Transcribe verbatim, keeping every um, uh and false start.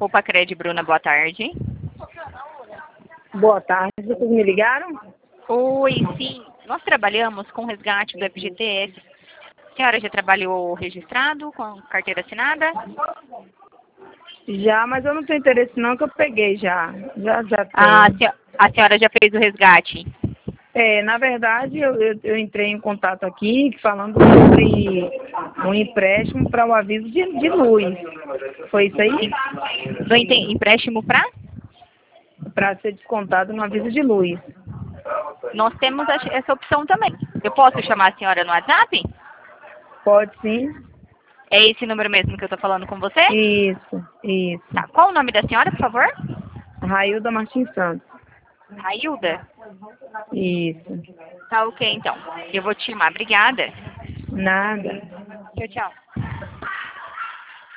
Opa, Cred, Bruna, boa tarde. Boa tarde, vocês me ligaram? Oi, sim. Nós trabalhamos com resgate do F G T S. A senhora já trabalhou registrado, com carteira assinada? Já, mas eu não tenho interesse não, que eu peguei já. Já, já tenho. Ah, a senhora, a senhora já fez o resgate? É, na verdade, eu, eu, eu entrei em contato aqui falando sobre um empréstimo para o aviso de, de luz. Foi isso aí? Do ente- empréstimo para? Para ser descontado no aviso de luz. Nós temos essa essa opção também. Eu posso chamar a senhora no WhatsApp? Pode sim? É esse número mesmo que eu estou falando com você? Isso, isso. Tá. Qual o nome da senhora, por favor? Railda Martins Santos. Railda? Isso. Tá ok, então. Eu vou te chamar. Obrigada. Nada. Tchau, tchau.